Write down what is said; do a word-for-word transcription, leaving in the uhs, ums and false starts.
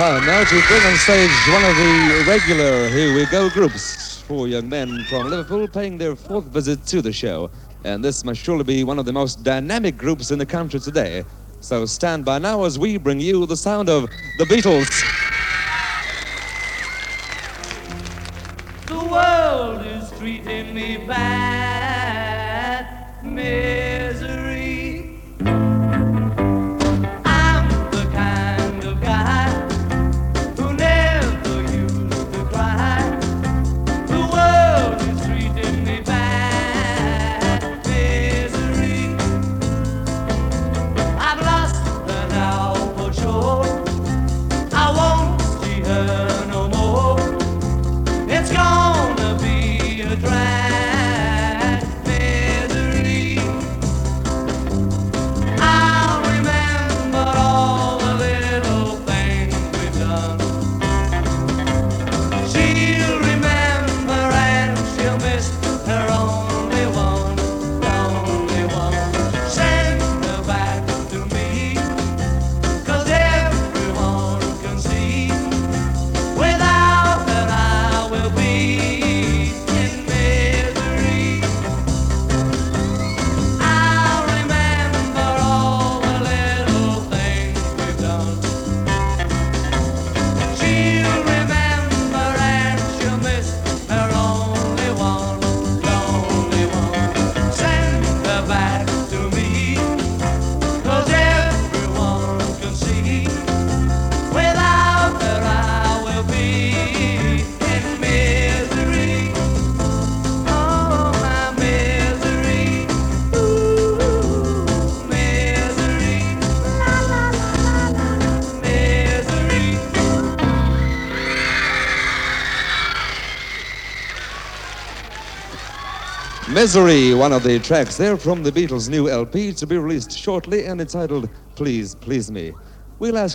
Uh, now to bring on stage one of the regular Here We Go groups, four young men from Liverpool paying their fourth visit to the show. And this must surely be one of the most dynamic groups in the country today. So stand by now as we bring you the sound of the Beatles. The world is treating me bad, misery. I'm the kind of guy who never used to cry. The world is treating me bad, misery. I've lost her now for sure. I won't see her no more. It's gonna be a drag, misery. I'll remember all the little things we've done. She'll remember and she'll miss her only one, only one. Send her back to me, 'cause everyone can see without her I will be in misery. I'll remember all the little things we've done. She'll remember and she'll miss her only one, only one. Send her back to me, 'cause everyone can see without her I will be in misery. Oh, my misery. Ooh, misery. La, la, la, la, la, misery. Misery, one of the tracks there from the Beatles' new L P to be released shortly and entitled Please, Please Me. We'll ask